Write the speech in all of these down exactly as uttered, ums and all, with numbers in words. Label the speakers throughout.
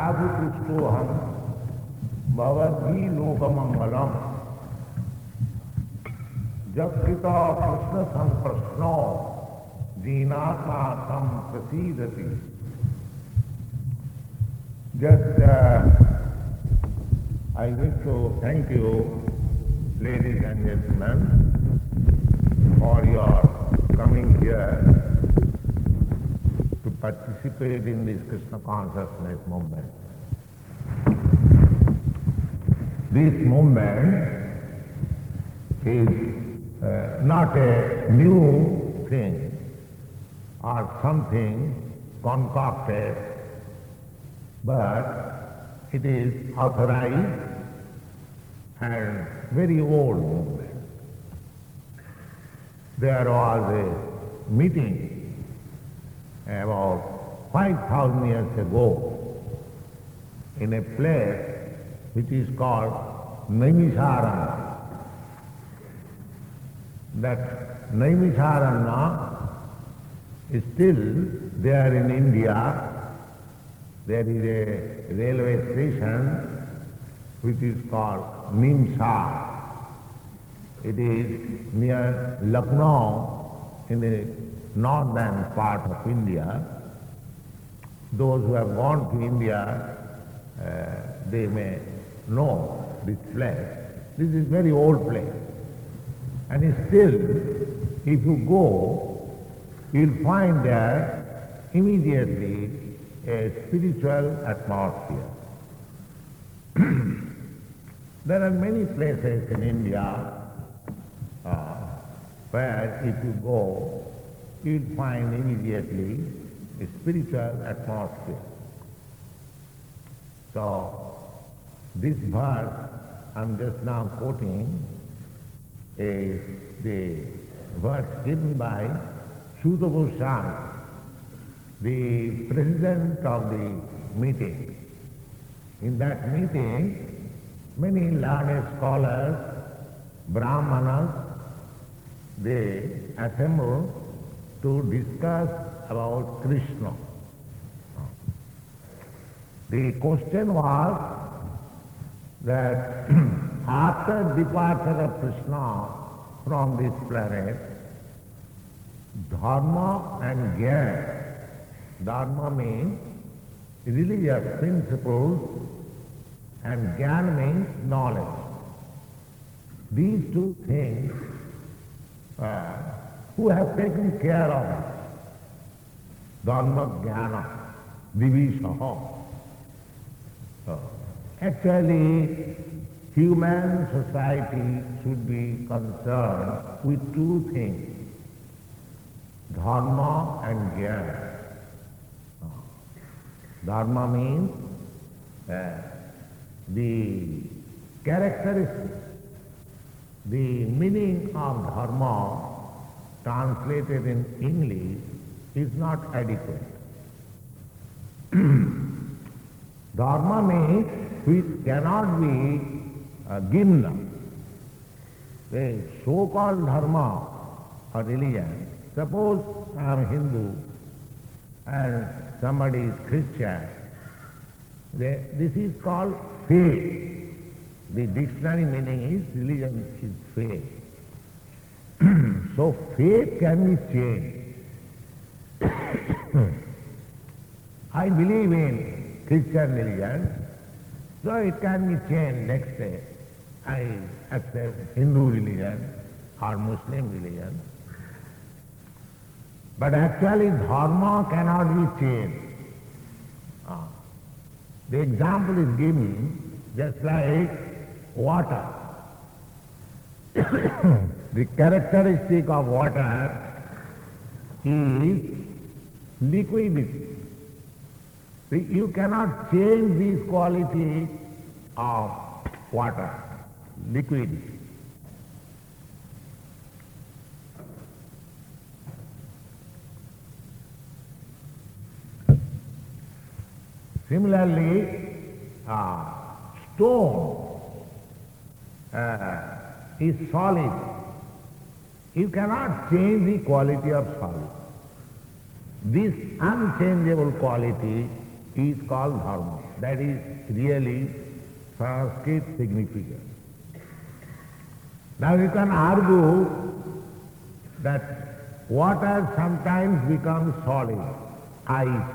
Speaker 1: Madhuprustoham bhavadhi lokamangalam jakrita prasna samprasno jinatma tam prasidati. Just uh, I wish to thank you, ladies and gentlemen, for your coming here to participate in this Krishna consciousness movement. This movement is uh, not a new thing or something concocted, but it is authorized and very old movement. There was a meeting about five thousand years ago in a place which is called Naimisharanya. That Naimisharanya is still there in India. There is a railway station which is called Nimsa. It is near Lucknow in the northern part of India. Those who have gone to India, uh, they may know this place. This is very old place. And still, if you go, you'll find there immediately a spiritual atmosphere. There are many places in India uh, where if you go, you'll find immediately a spiritual atmosphere. So, this verse I'm just now quoting is the verse given by Suta Goswami, the president of the meeting. In that meeting, many learned scholars, Brahmanas, they assembled to discuss about Krishna. The question was that after departure of Krishna from this planet, dharma and jnana. Dharma means religious principles and jnana means knowledge. These two things, uh, who have taken care of it? Dharma, jnana, divishaha. So, actually, human society should be concerned with two things, dharma and jnana. Dharma means uh, the characteristics, the meaning of dharma translated in English is not adequate. Dharma means which cannot be uh, given. The so-called dharma or religion, suppose I am Hindu and somebody is Christian, they, this is called faith. The dictionary meaning is religion is faith. So faith can be changed. I believe in Christian religion, so it can be changed next day. I accept Hindu religion or Muslim religion. But actually dharma cannot be changed. Ah. The example is given just like water. The characteristic of water is liquidity. You cannot change this quality of water, liquidity. Similarly, uh, stone uh, is solid. You cannot change the quality of solid. This unchangeable quality is called dharma. That is really Sanskrit significance. Now you can argue that water sometimes becomes solid, ice.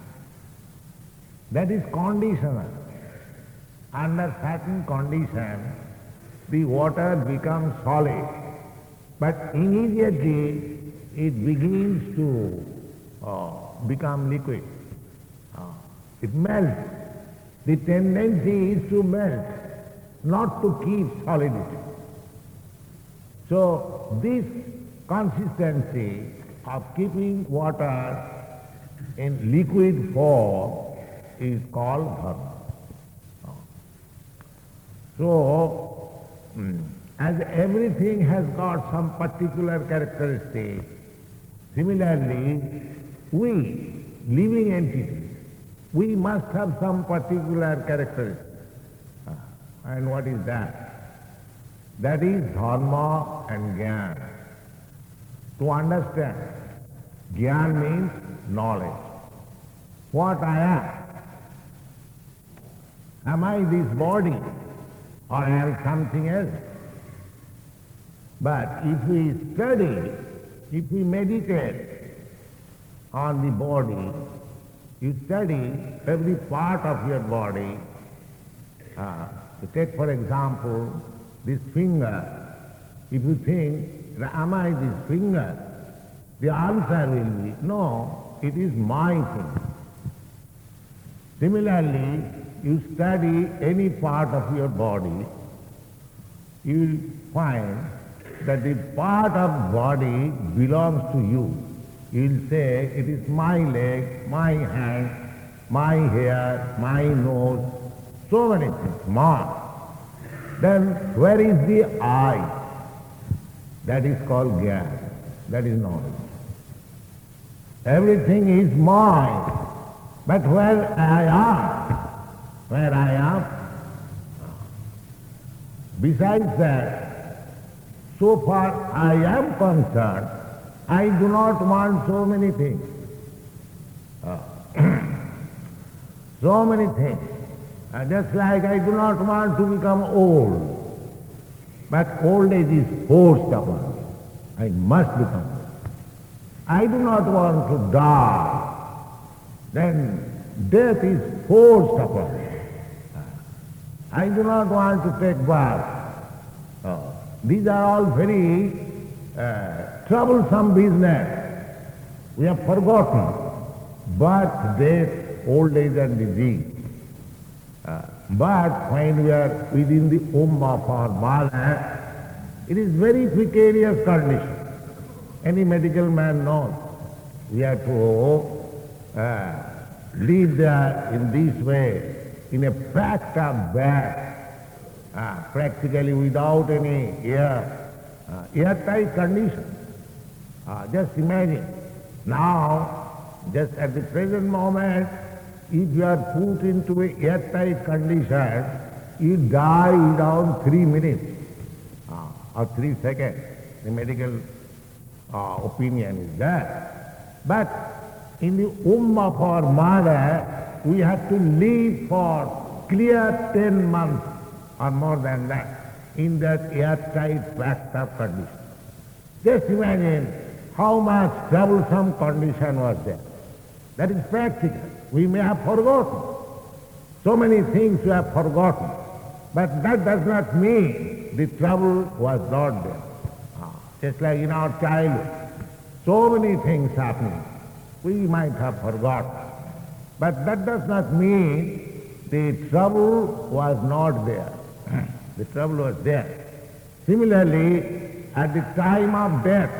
Speaker 1: That is conditional. Under certain conditions, the water becomes solid, but immediately it begins to uh, become liquid. Uh, it melts. The tendency is to melt, not to keep solidity. So this consistency of keeping water in liquid form is called dharma. So, as everything has got some particular characteristic, similarly, we, living entities, we must have some particular characteristic. And what is that? That is dharma and jnana. To understand, jnana means knowledge. What I am. Am I this body or am I something else? But if we study, if we meditate on the body, you study every part of your body. Uh, you take for example this finger. If you think, am I this finger? The answer will be, no, it is my finger. Similarly, you study any part of your body, you will find that the part of body belongs to you. You will say, it is my leg, my hand, my hair, my nose, so many things, mine. Then where is the I? That is called jnana. That is knowledge. Everything is mine. But where I am, where I am, besides that, so far I am concerned, I do not want so many things. Uh, so many things. Uh, just like I do not want to become old. But old age is forced upon me. I must become old. I do not want to die. Then death is forced upon me. Uh, I do not want to take birth. Uh, these are all very uh, troublesome business. We have forgotten birth, death, old age and disease. Uh, but when we are within the womb of our mother, it is very precarious condition. Any medical man knows. We have to uh, live there in this way, in a packed up bag, uh, practically without any air, uh, airtight condition. Uh, just imagine, now, just at the present moment, if you are put into a airtight condition, you die within three minutes uh, or three seconds. The medical uh, opinion is that. But in the womb of our mother, we have to live for clear ten months or more than that in that airtight, packed up condition. Just imagine how much troublesome condition was there. That is practical. We may have forgotten. So many things we have forgotten. But that does not mean the trouble was not there. Ah, just like in our childhood, so many things happening. We might have forgotten. But that does not mean the trouble was not there. The trouble was there. Similarly, at the time of death,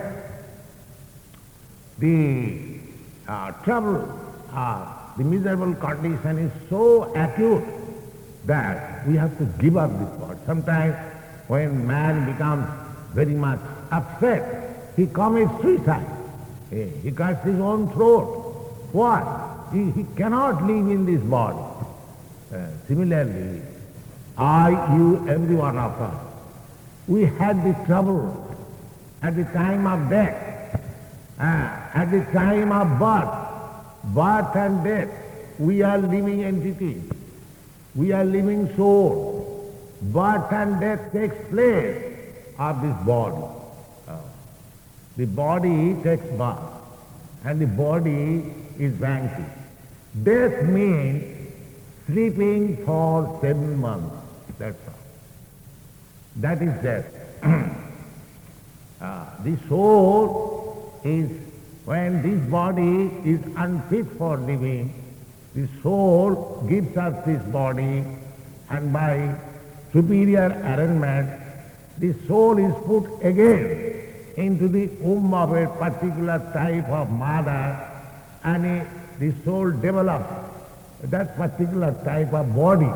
Speaker 1: the uh, trouble, uh, the miserable condition is so acute that we have to give up this body. Sometimes when man becomes very much upset, he commits suicide. He, he cuts his own throat. Why? He, he cannot live in this body. Uh, similarly, I, you, every one of us, we had the trouble at the time of death, uh, at the time of birth, birth and death. We are living entities. We are living soul. Birth and death takes place of this body. Uh, the body takes birth and the body is vanquished. Death means sleeping for seven months. That's all. That is death. uh, the soul is, when this body is unfit for living, the soul gives us this body, and by superior arrangement, the soul is put again into the womb of a particular type of mother, and a, the soul develops that particular type of body.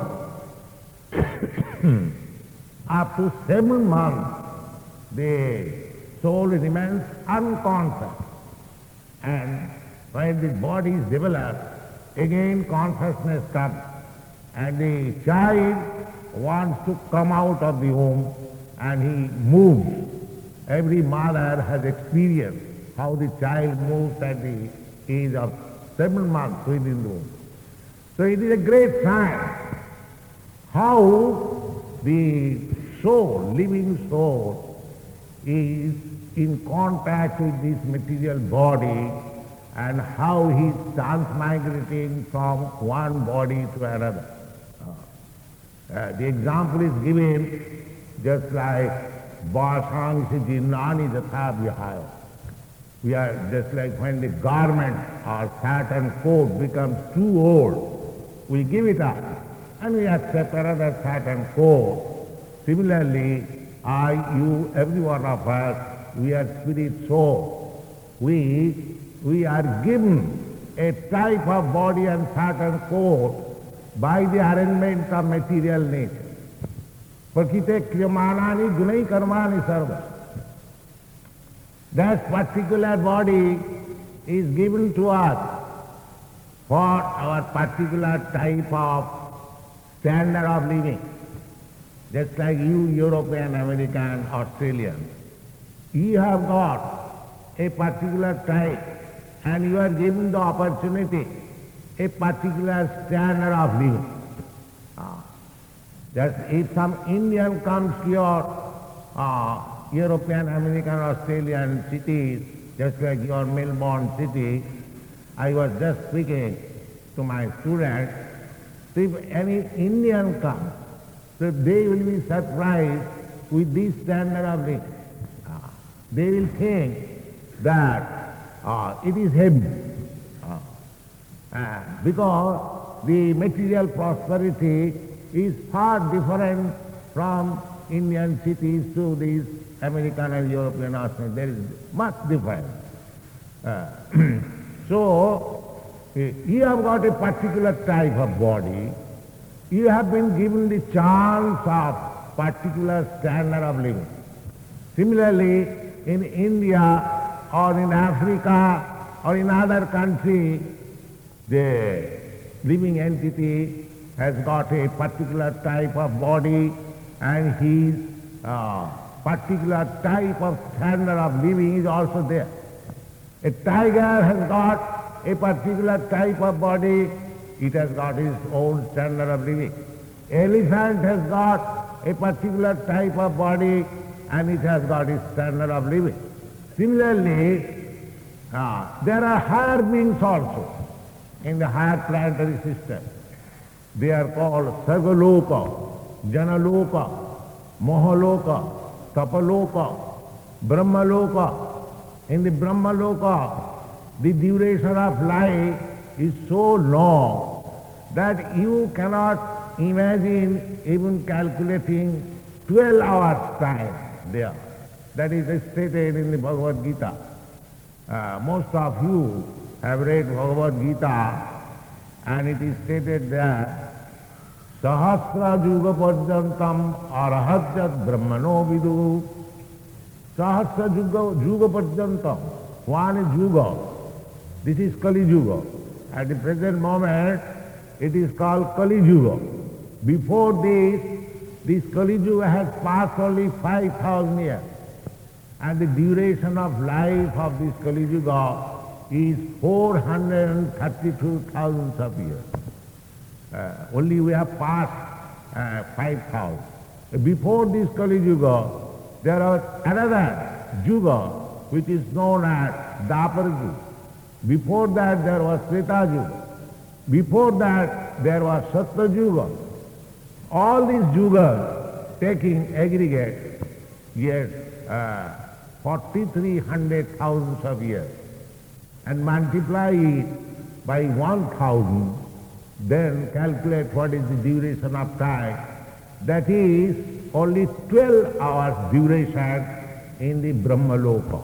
Speaker 1: Up to seven months, the soul remains unconscious, and when the body is developed, again consciousness comes, and the child wants to come out of the womb, and he moves. Every mother has experienced how the child moves at the age of seven months within the womb. So it is a great sign how the soul, living soul, is in contact with this material body, and how he is transmigrating from one body to another. Uh, uh, the example is given just like Basang Jinnani Jatha Vihaya. We are just like when the garment or satin coat becomes too old, we give it up and we accept another satin coat. Similarly, I, you, every one of us, we are spirit soul. We, we are given a type of body and satin coat by the arrangement of material nature. Prakite kriyamanani gunai karmani sarva. That particular body is given to us for our particular type of standard of living. Just like you, European, American, Australian, you have got a particular type and you are given the opportunity, a particular standard of living. Ah. Just if some Indian comes to your uh, European, American, Australian cities, just like your Melbourne city, I was just speaking to my students, so if any Indian comes, so they will be surprised with this standard of living. Uh, they will think that uh, it is heavy. Uh, uh, because the material prosperity is far different from Indian cities to these American and European Australian. There is much difference. Uh, so, you have got a particular type of body. You have been given the chance of particular standard of living. Similarly, in India or in Africa or in other country, the living entity has got a particular type of body and his uh, particular type of standard of living is also there. A tiger has got a particular type of body, it has got its own standard of living. Elephant has got a particular type of body and it has got its standard of living. Similarly, uh, there are higher beings also in the higher planetary system. They are called Sargaloka, Janaloka, Mohaloka, Tapaloka, Brahmaloka. In the Brahmaloka, the duration of life is so long that you cannot imagine even calculating twelve hours time there. That is stated in the Bhagavad Gita. Uh, most of you have read Bhagavad Gita, and it is stated there, Sahasra Juga Parjantam Arahajat Brahmano Vidu. Sahasra Juga, Juga Parjantam. One is Juga. This is Kali Yuga. At the present moment, it is called Kali Yuga. Before this, this Kali Yuga has passed only five thousand years. And the duration of life of this Kali Yuga is four hundred thirty-two thousand of years. Uh, only we have passed uh, five thousand. Before this Kali Yuga, there was another Yuga which is known as Dapar Yuga. Before that there was Treta Yuga. Before that there was Satya Yuga. All these yugas taking aggregate years, uh, forty-three hundred thousands of years, and multiply it by one thousand, then calculate what is the duration of time. That is only twelve hours duration in the Brahma Loka.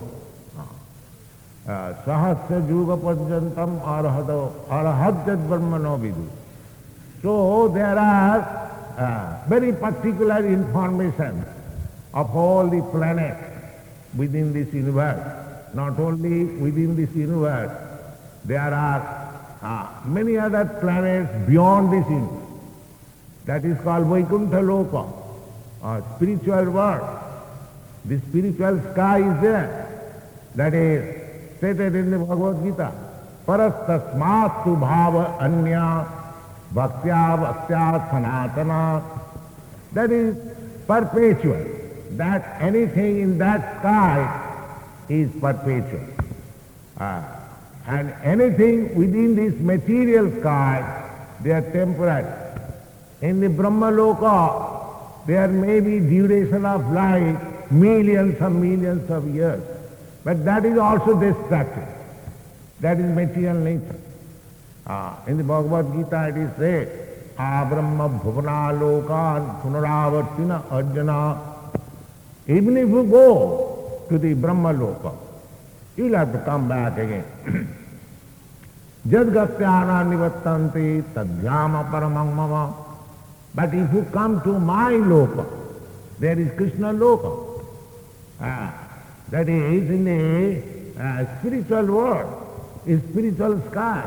Speaker 1: Sahasya Yuga Pajantam Arahajat Brahmano Vidu. So there are uh, very particular information of all the planets within this universe. Not only within this universe, there are uh, many other planets beyond this universe. That is called Vaikuntha Loka, or spiritual world. The spiritual sky is there. That is stated in the Bhagavad Gita. Parastasmatu bhava anya bhaktya bhaktya sanatana. That is perpetual. That anything in that sky is perpetual. Uh, and anything within this material sky, they are temporary. In the Brahma Loka, there may be duration of life millions and millions of years. But that is also destructive. That is material nature. Uh, in the Bhagavad Gita it is said, Abrahma bhuvana lokan punaravartina arjuna. Even if you go to the Brahma Loka, you will have to come back again. Jadgatyana nivattanti tadhyama paramang mama. But if you come to my Loka, there is Krishna Loka. Uh, That is in the uh, spiritual world, in spiritual sky.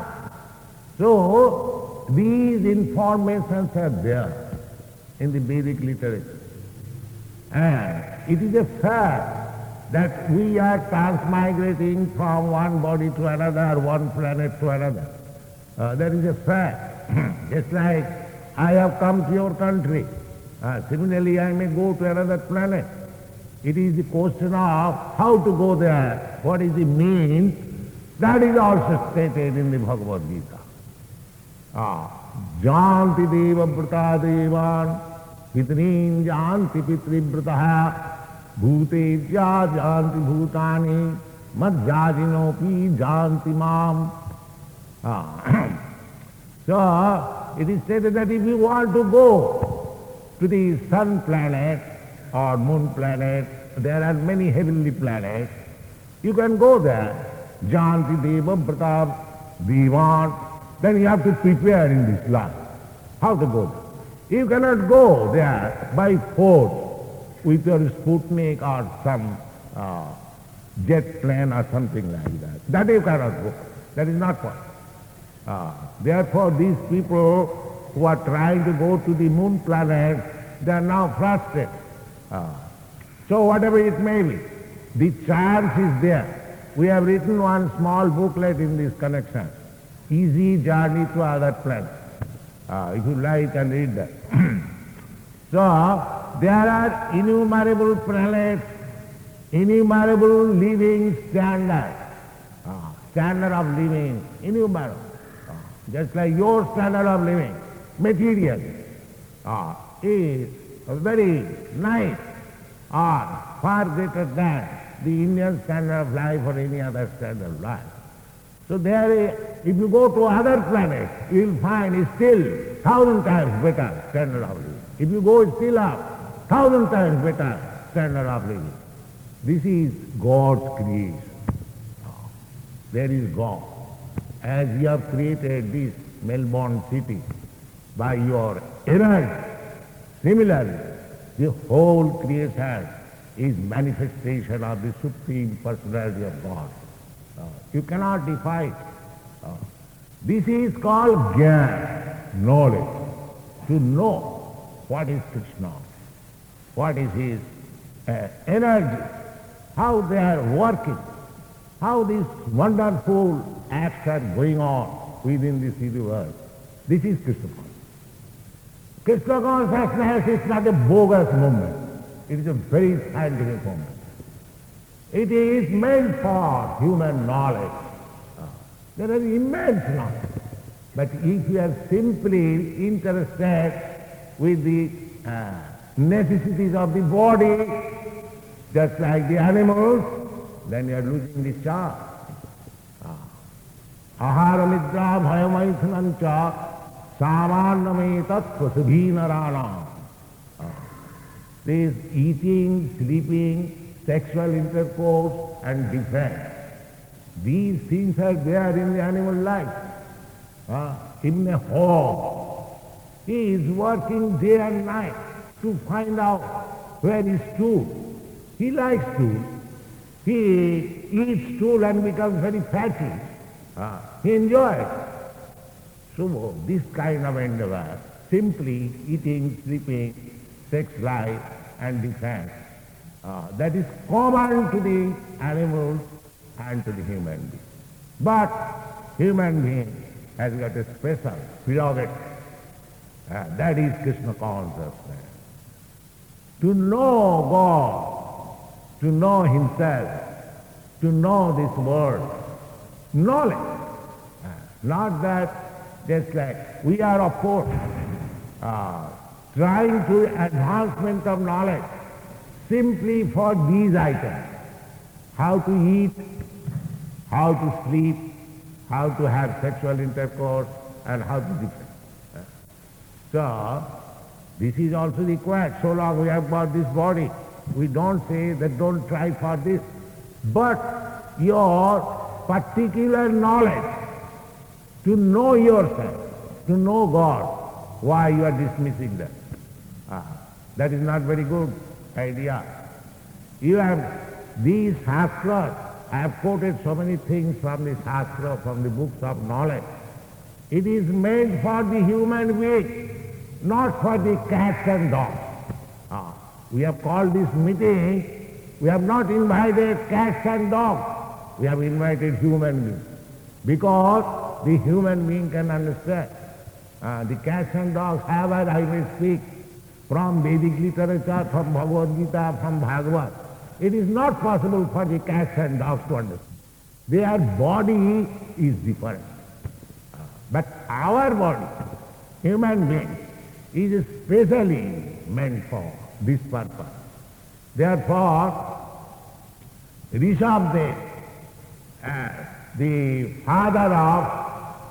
Speaker 1: So, these informations are there in the Vedic literature. And it is a fact that we are transmigrating from one body to another, one planet to another. Uh, that is a fact. Just like I have come to your country. Uh, similarly, I may go to another planet. It is the question of how to go there, what is the means. That is also stated in the Bhagavad Gita. Ah, Janti deva brata devan, pitrin janti pitri brataha, bhutevya janti bhutani, madhyajinopi janti mam. Ah. So, it is stated that if you want to go to the sun planet, or moon planet, there are many heavenly planets. You can go there. Janti deva brata devan. Then you have to prepare in this life. How to go there? You cannot go there by force with your Sputnik or some uh, jet plane or something like that. That you cannot go. That is not possible. Uh, therefore, these people who are trying to go to the moon planet, they are now frustrated. Uh, so whatever it may be, the chance is there. We have written one small booklet in this connection, Easy Journey to Other Planets. Uh, if you like, and read that. So, there are innumerable planets, innumerable living standards, uh, standard of living, innumerable. Uh, just like your standard of living, material, uh, is very nice, or far greater than the Indian standard of life or any other standard of life. So there, if you go to other planets, you will find it's still thousand times better standard of living. If you go still up, thousand times better standard of living. This is God's creation. There is God. As you have created this Melbourne city by your energy, similarly, the whole creation is manifestation of the Supreme Personality of God. Uh, you cannot defy it. Uh, this is called Gyan, knowledge. To know what is Krishna, what is his uh, energy, how they are working, how these wonderful acts are going on within this universe. This is Krishna. Krishna consciousness is not a bogus movement. It is a very scientific movement. It is meant for human knowledge. There are immense knowledge. But if you are simply interested with the uh, necessities of the body, just like the animals, then you are losing the charm. Ahara nidra bhayamaithanancha samaname tattva subhinarana. This eating, sleeping, sexual intercourse and defense. These things are there in the animal life. Uh, in a home, he is working day and night to find out where is stool. He likes stool. He eats stool and becomes very fatty. Uh, he enjoys. So this kind of endeavor, simply eating, sleeping, sex life and defense, uh, that is common to the animals and to the human being. But human being has got a special prerogative. Uh, that is Krishna consciousness. To know God, to know himself, to know this world. Knowledge. Uh, not that just like we are of course uh, trying to advancement of knowledge simply for these items. How to eat, how to sleep, how to have sexual intercourse, and how to defend. So, this is also required. So long we have got this body, we don't say that don't try for this. But your particular knowledge, to know yourself, to know God, why you are dismissing that? Ah, that is not very good idea. You have these shastras. I have quoted so many things from the shastra, from the books of knowledge. It is made for the human being, not for the cats and dogs. Ah, we have called this meeting, we have not invited cats and dogs, we have invited human beings. Because the human being can understand. Uh, the cats and dogs, however I may speak, from Vedic literature, from Bhagavad Gita, from Bhagavad, it is not possible for the cats and dogs to understand. Their body is different. Uh, but our body, human being, is specially meant for this purpose. Therefore, Rishabdev, uh, the father of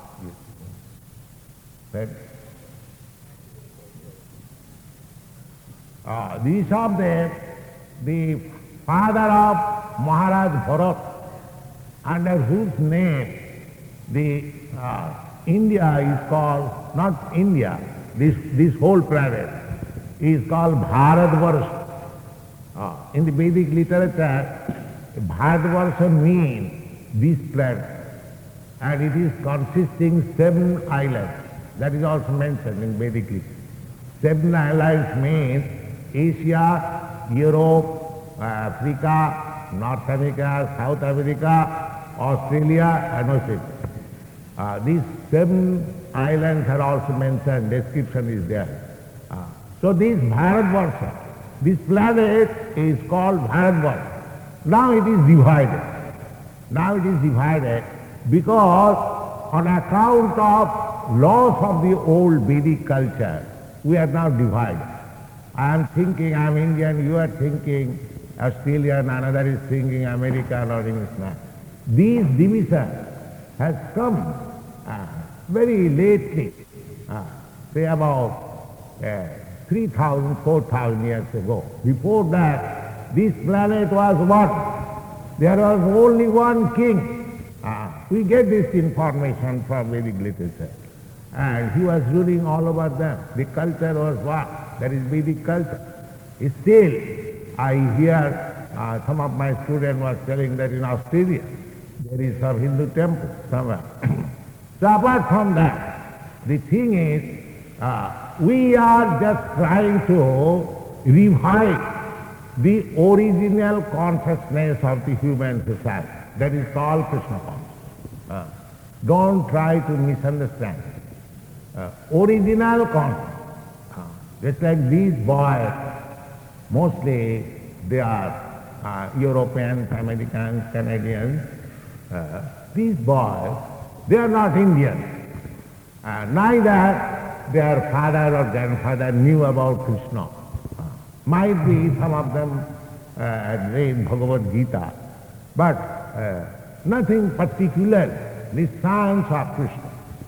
Speaker 1: uh, Rishabdev, the father of Maharaj Bharat, under whose name the uh, India is called, not India, this, this whole planet is called Bharatvarsha. Uh, in the Vedic literature, Bharatvarsha means this planet, and it is consisting seven islands. That is also mentioned in Vedic literature. Seven islands means Asia, Europe, Africa, North America, South America, Australia and Oceania. Uh, these seven islands are also mentioned, description is there. Uh, so this Bharatvarsha, this planet is called Bharatvarsha. Now it is divided. Now it is divided because on account of loss of the old Vedic culture, we are now divided. I am thinking I am Indian, you are thinking Australian, another is thinking American or Englishman. These divisions has come uh, very lately, uh, say about uh, three thousand, four thousand years ago. Before that, this planet was what? There was only one king. Uh, we get this information from Vedic literature. And he was ruling all over them. The culture was what? That is Vedic culture. Still, I hear uh, some of my students were telling that in Australia there is some Hindu temple somewhere. So apart from that, the thing is, uh, we are just trying to revive the original consciousness of the human society. That is called Krishna consciousness. Uh, don't try to misunderstand. Uh, original consciousness. Uh, Just like these boys, mostly they are uh, Europeans, Americans, Canadians. Uh, these boys, they are not Indians. Uh, neither their father or grandfather knew about Krishna. Uh, might be some of them uh, had read Bhagavad Gita, but uh, nothing particular, the science of Krishna.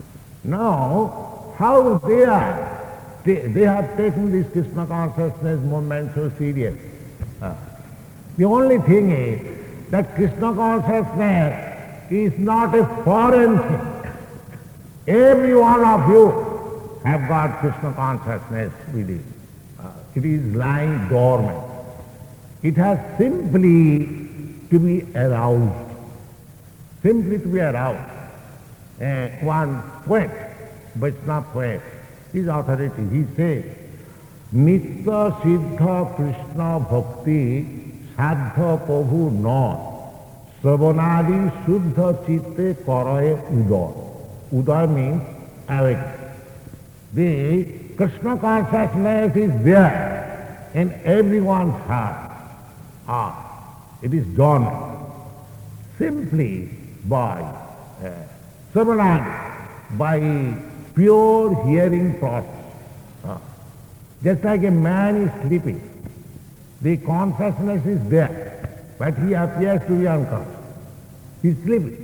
Speaker 1: Now, how they are, they, they have taken this Krishna consciousness movement so serious. Uh, the only thing is that Krishna consciousness is not a foreign thing. Every one of you have got Krishna consciousness within. Uh, it is lying dormant. It has simply to be aroused. Simply to be aroused. Uh, one poet, Vaishnava poet, his authority, he says, Nitya Siddha Krishna Bhakti Sadha Prabhu no Savanadi Shuddha Chitte Karaye Udar. Udar means awakening. The Krishna consciousness is there in everyone's heart. Ah, it is dormant. Simply by uh, samadhi, by pure hearing process. Ah. Just like a man is sleeping, the consciousness is there, but he appears to be unconscious. He is sleeping.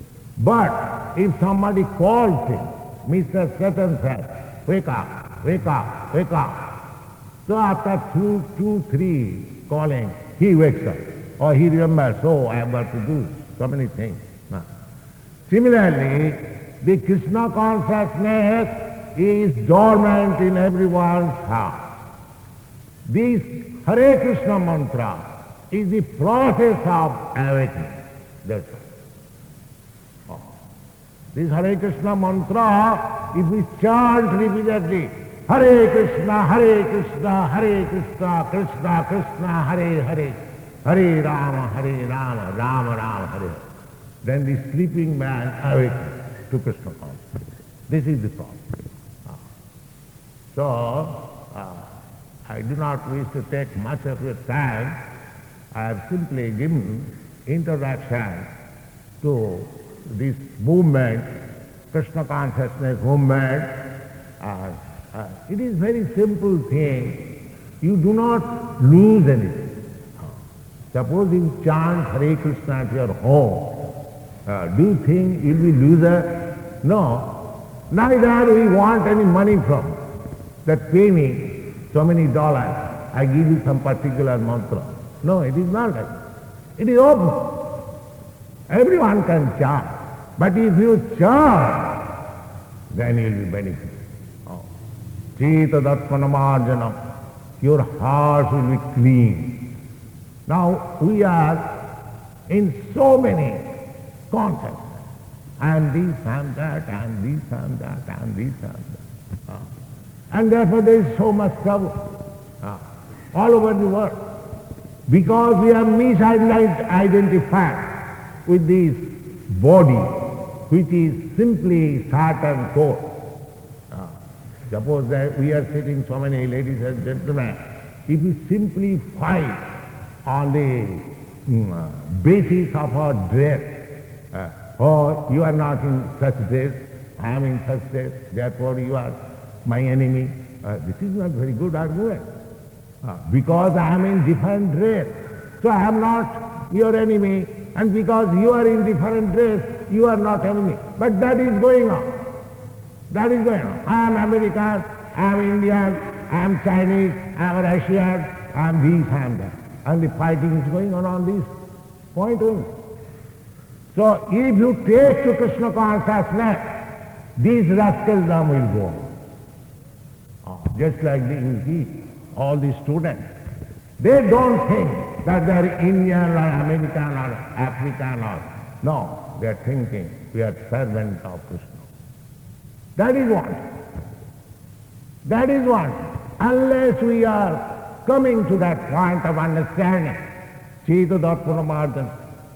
Speaker 1: But if somebody calls him, Mister Satan says, wake up, wake up, wake up. So after two, two, three calling, he wakes up. Or he remembers, oh, I have got to do so many things. No. Similarly, the Krishna consciousness is dormant in everyone's heart. This Hare Krishna mantra is the process of awakening. That's all. This Hare Krishna mantra, if we chant repeatedly, Hare Krishna, Hare Krishna, Hare Krishna, Krishna Krishna, Hare Hare, Hare Rama, Hare Rama, Rama Rama, Hare, then the sleeping man awakens to Krishna consciousness. This is the problem. So, uh, I do not wish to take much of your time. I have simply given introduction to this movement, Krishna consciousness movement. Uh, uh, it is very simple thing. You do not lose anything. Suppose you chant Hare Krishna at your home. Uh, do you think you will be loser? No. Neither we want any money from that. Pay me so many dollars, I give you some particular mantra. No, it is not like that. It is open. Everyone can chant. But if you chant, then you will be benefited. Oh. Cheta Datmanamarjanam. Your heart will be clean. Now we are in so many concepts. And this and that, and this and that, and this and that. Oh. And therefore there is so much trouble oh. all over the world. Because we are misidentified with this body, which is simply heart and soul. Uh, suppose that we are sitting so many ladies and gentlemen, if we simply fight on the mm, uh, basis of our dress, uh, oh, you are not in such dress, I am in such dress, therefore you are my enemy. Uh, this is not very good argument. Uh, because I am in different dress, so I am not your enemy. And because you are in different dress, you are not enemy. But that is going on. That is going on. I am American, I am Indian, I am Chinese, I am Russian, I am this, I am that. And the fighting is going on on this point only. So if you take to Krishna consciousness, these rascaldom will go on. Oh, just like the English, all the students. They don't think that they are Indian or American or African or... No, they are thinking we are servants of Krishna. That is what. That is what. Unless we are coming to that point of understanding, Cheta Datmanamarjanam,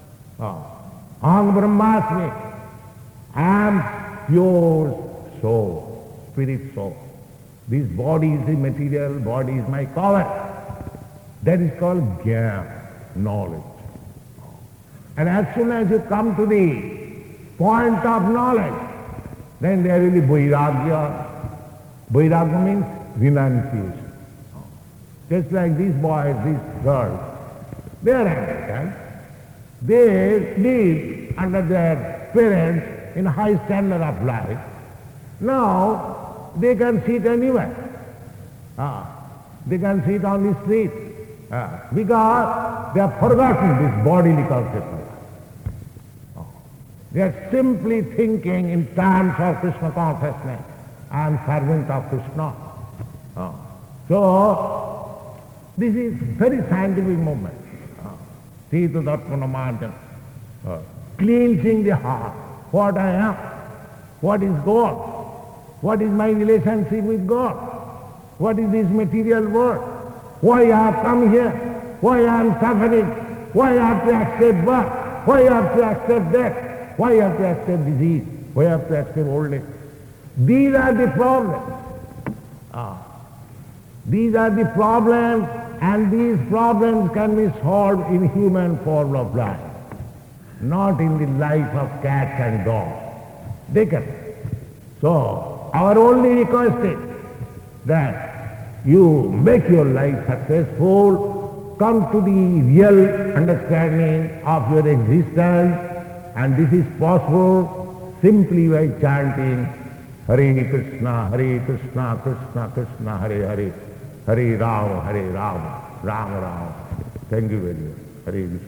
Speaker 1: Aham Brahmasmi, I am pure soul, spirit soul. This body is the material, body is my cover. That is called jnana, knowledge. And as soon as you come to the point of knowledge, then there will be vairagya. Vairagya means renunciation. Just like these boys, these girls, they are Americans. They live under their parents in high standard of life. Now they can sit anywhere. Ah, they can sit on the street ah, because they have forgotten this bodily concept. Ah. They are simply thinking in terms of Krishna consciousness. I am servant of Krishna. Ah. So this is very scientific movement. Tita Darpana Marjan. Cleansing the heart. What I am. What is God? What is my relationship with God? What is this material world? Why I have come here? Why I am suffering? Why I have to accept birth? Why I have to accept death? Why I have to accept disease? Why I have to accept old age? These are the problems. Ah. These are the problems, and these problems can be solved in human form of life, not in the life of cats and dogs. They can. So, our only request is that you make your life successful, come to the real understanding of your existence, and this is possible simply by chanting Hare Krishna, Hare Krishna, Krishna Krishna, Hare Hare, Hare Rama, Hare Rama, Rama Rama. Thank you very much. Hare Krishna.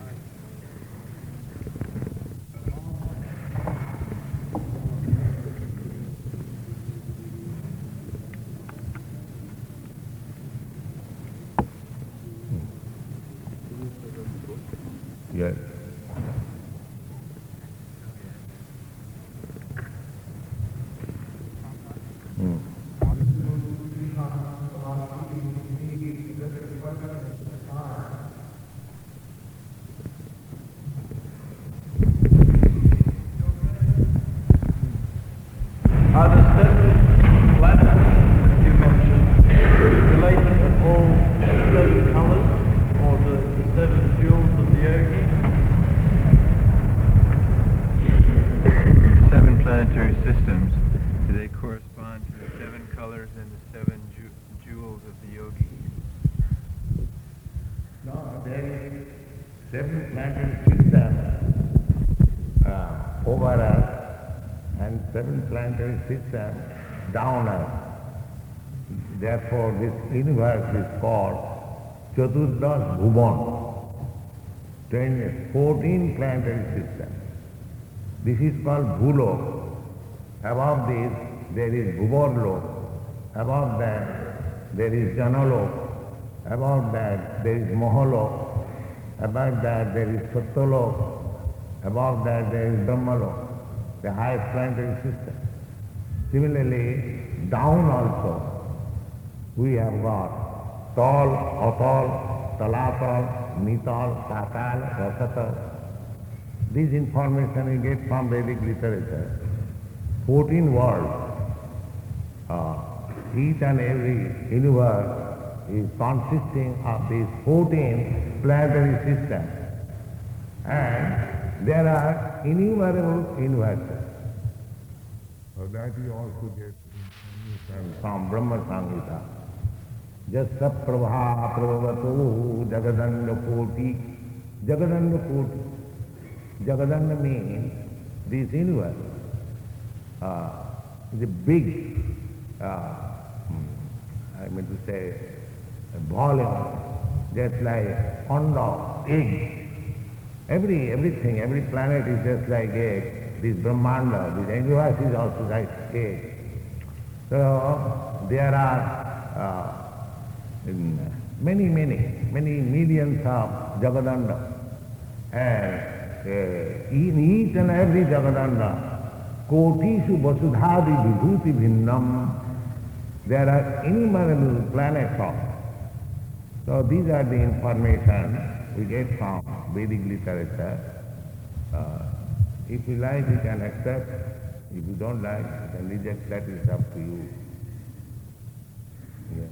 Speaker 1: Yes. Hmm.
Speaker 2: Are the seven planets you mentioned related to all seven colours, or the, the seven jewels of the yogi?
Speaker 3: Seven planetary systems, do they correspond to the seven colors and the seven ju- jewels of the yogi?
Speaker 1: No, there is seven planetary systems uh, over us and seven planetary systems down us. Therefore, this universe is called Chaturdas Bhuvan, fourteen planetary systems. This is called Bhulok. Above this, there is Bhuvanlok. Above that, there is Janalok. Above that, there is Mahalok. Above that, there is Satyalok. Above that, there is Brahmalok, the highest planetary system. Similarly, down also, we have got Tal, Atal, Talatal, Nital, Patal, Rasatal. This information we get from Vedic literature. Fourteen worlds. Uh, each and every universe is consisting of these fourteen planetary systems. And there are innumerable universes. So that we also get information from Brahma Samhita. Jasa prabha prabhavato jagadanda koti. Jagadanda koti. Jagadanda means this universe uh, is a big, uh, I mean to say, a volume, just like pond of egg. Every, everything, every planet is just like egg. This Brahmanda, this universe is also like egg. So there are uh, in many, many, many millions of Jagadanda. And uh, in each and every Jagadanda, Kotishu Vasudhadi Vibhuti Bhinnam, there are innumerable planets of. So these are the information we get from Vedic literature. Uh, if you like, you can accept. If you don't like, you can reject. That is up to you. Yes.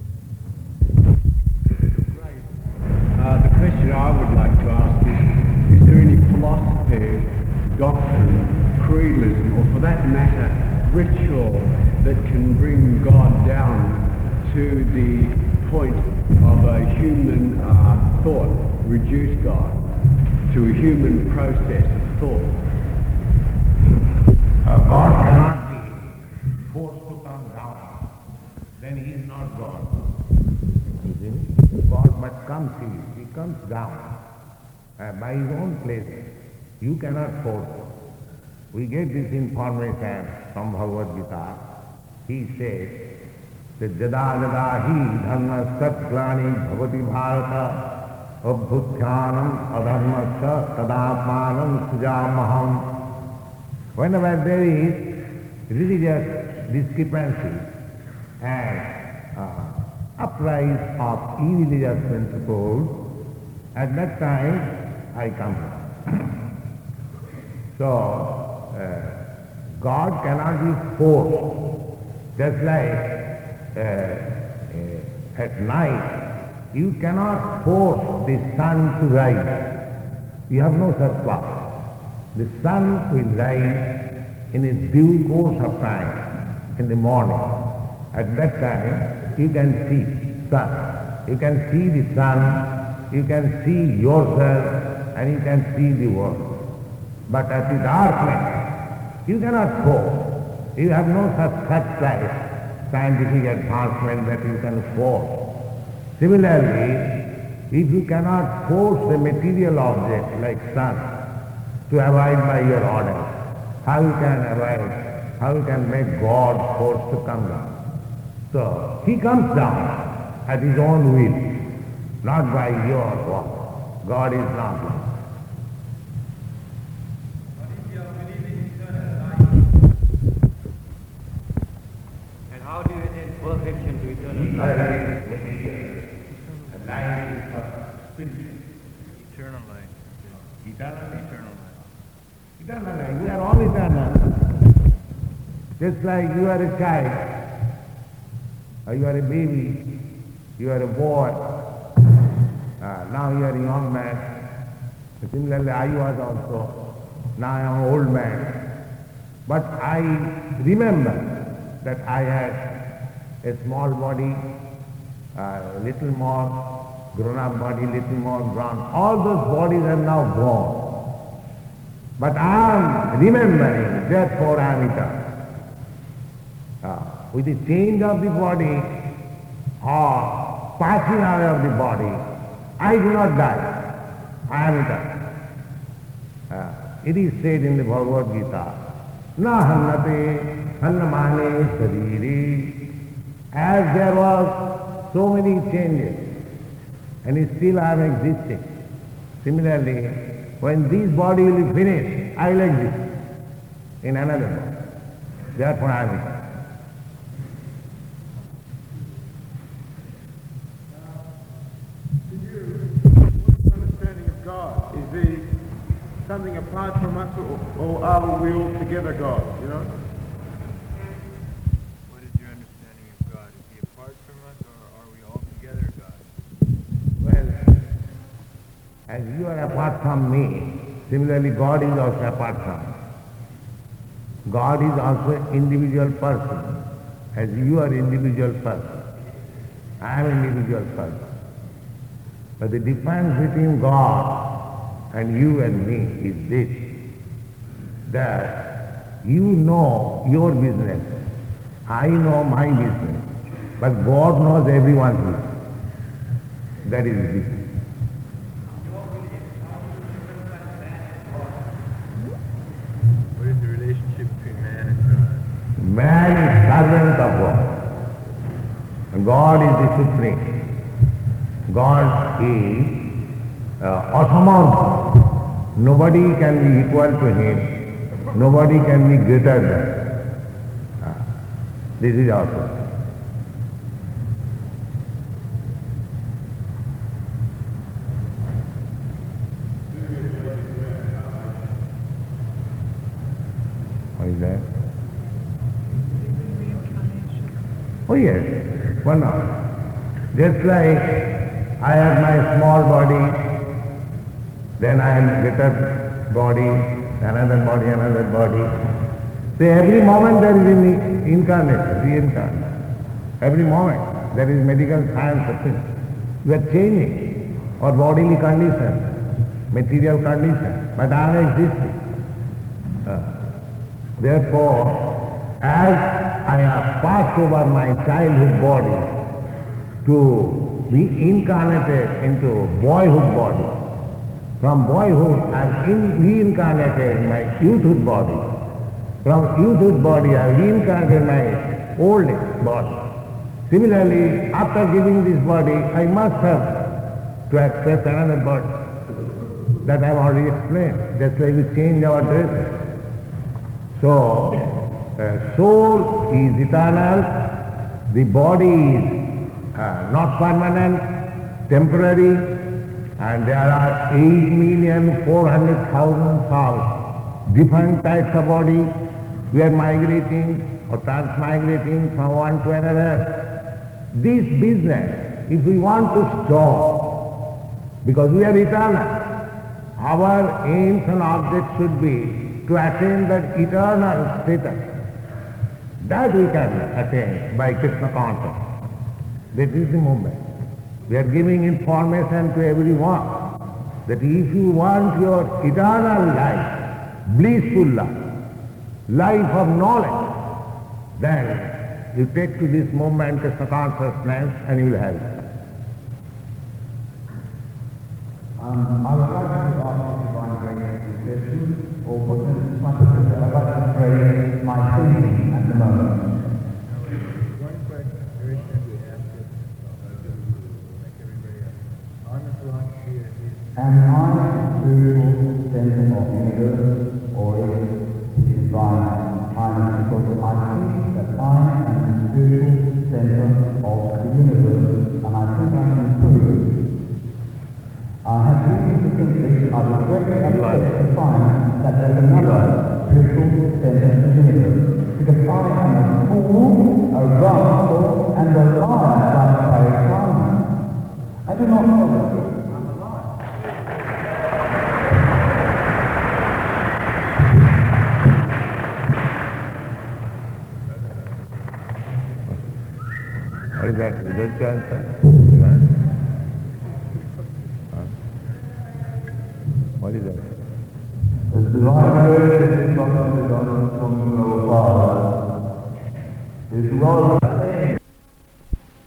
Speaker 4: Uh, the question I would like to ask is, is there any philosophy, doctrine, creedalism, or for that matter, ritual that can bring God down to the point of a human uh, thought, reduce God to a human process of thought?
Speaker 1: Uh, God cannot be forced to come down. Then he is not God. You see? God must come to you. He comes down uh, by his own pleasure. You cannot force him. We get this information from Bhagavad Gita. He says that Jada Jada hi dharma sat glani bhavati bharata abhutyanam adharmasya tadapmanam sujamaham. Whenever there is religious discrepancy and uh, uprise of irreligious principles, at that time I come. So, uh, God cannot be forced. Just like uh, uh, at night, you cannot force the sun to rise. You have no such power. The sun will rise in its due course of time in the morning. At that time, you can see sun. You can see the sun, you can see yourself, and you can see the world. But at the darkness, you cannot force. You have no such such like scientific advancement that you can force. Similarly, if you cannot force the material object like sun to abide by your orders, how you can abide, how you can make God forced to come down? So, he comes down at his own will, not by your will. God is not like.
Speaker 2: And how do you attain perfection to eternal life?
Speaker 1: The life is for spirit.
Speaker 3: Eternal life.
Speaker 1: Eternal life.
Speaker 3: Eternal life.
Speaker 1: Eternal life. We are all eternal. Just like you are a child, or you are a baby, you are a boy, uh, now you are a young man. Similarly, I was also, now I am an old man. But I remember that I had a small body, a little more grown-up body, little more grown. All those bodies are now gone. But I am remembering, therefore I am eternal. Uh, with the change of the body or passing away of the body, I do not die. I am eternal. Uh, it is said in the Bhagavad Gita, Na hannate hannamane sariri. As there was so many changes, and still I am existing. Similarly, when this body will be finished, I will exist in another body. Therefore I am eternal.
Speaker 5: Understanding of God? Is he something apart from us, or, or are we all together God, you know?
Speaker 3: What is your understanding of God? Is he apart from us, or are we all together God?
Speaker 1: Well, as you are apart from me, similarly God is also apart from me. God is also an individual person, as you are individual person. I am an individual person. But the difference between God and you and me is this, that you know your business, I know my business, but God knows everyone's business. That is the difference.
Speaker 3: What is the relationship between man and God?
Speaker 1: Man is servant of God. And God is the supreme. God is uh, autonomous. Nobody can be equal to him. Nobody can be greater than. Uh, this is also. What is that? Oh yes. One hour. Just like I have my small body, then I have greater body, another body, another body. So every moment there is an incarnation, reincarnation. Every moment there is medical science of things. We are changing our bodily condition, material condition, but I am existing. Uh, therefore, as I have passed over my childhood body to be incarnated into boyhood body, from boyhood I am in reincarnated in my youthhood body. From youthhood body I have reincarnated my old age body. Similarly, after giving this body, I must have to accept another body. That I have already explained. That's why we change our dresses. So, uh, soul is eternal, the body is uh, not permanent, temporary, and there are eight million four hundred thousand souls, different types of body. We are migrating or transmigrating from one to another. This business, if we want to stop, because we are eternal, our aims and objects should be to attain that eternal status. That we can attain by Krishna consciousness. That is the movement. We are giving information to everyone that if you want your eternal life, blissful life, life of knowledge, then you take to this movement Krishna consciousness and you will have it.
Speaker 6: Um, I would like to ask Divine Grace a question, or put this my question, I'd like to pray my thinking at the moment.
Speaker 3: One question very simply asked it, make everybody else. On the philosophy of his
Speaker 6: Am I the spiritual center of the universe, or is it divine kindness because I think that I am the spiritual center of the universe, and I think I can prove. I have reason to think this. I was very upset to find that there is another spiritual center of the universe, because I am a fool, a rascal, and a liar like Harry Simon. I do not follow you.
Speaker 1: What is that? Is that the answer? Huh? What is that?
Speaker 6: The divine grace is not only done from our Father, is rather